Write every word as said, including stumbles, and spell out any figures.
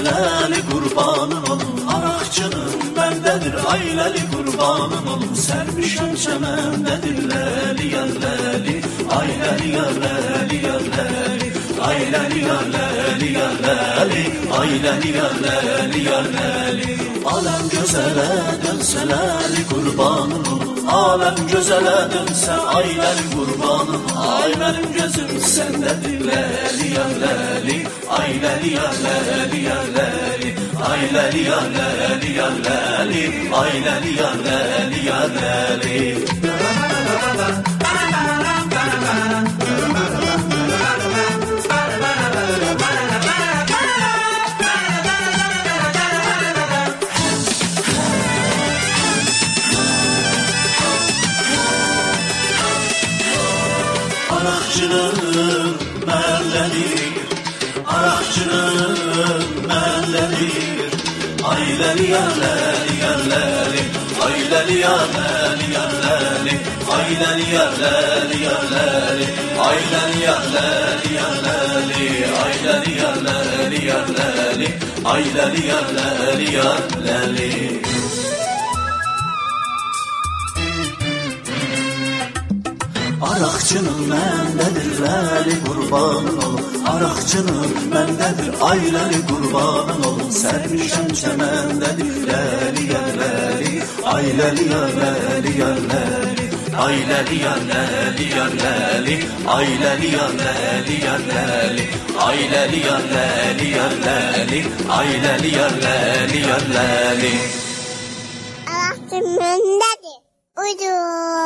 ləli qurbanın olum. Araqçının mənbədir ayləli qurbanın olum. Sərmişəm çəməndədir ləli yar ləli, ayləli yar ləli yar ləli, ayləli yar ləli yar ləli, ayləli yar ləli yar ləli. Aləm gözələ dönsə ləli qurbanın olum. Aləm gözələ dönsə ayləli qurbanın. Ay mənim gözüm səndədir ləli yar ləli, ayləli yar ləli yar ləli, ayləli yar ləli yar ləli, ayləli yar ləli yar ləli. Araqçının mənlədir, araqçının mənlədir. Ayləli yar ləli yar ləli, ayləli yar ləli yar ləli, ayləli yar ləli yar ləli, ayləli yar ləli yar ləli, ayləli yar ləli yar ləli, ayləli yar ləli yar ləli. Araqçının məndədir ləli qurbanın olum. Araqçının məndədir ayləli qurbanın olum. Sərmişəm çəməndədir ləli yar ləli, ayləli yar ləli yar ləli, ayləli yar ləli yar ləli, ayləli yar ləli yar ləli, ayləli yar ləli yar ləli, ayləli yar ləli yar ləli. Araqçının məndadır. Uydur.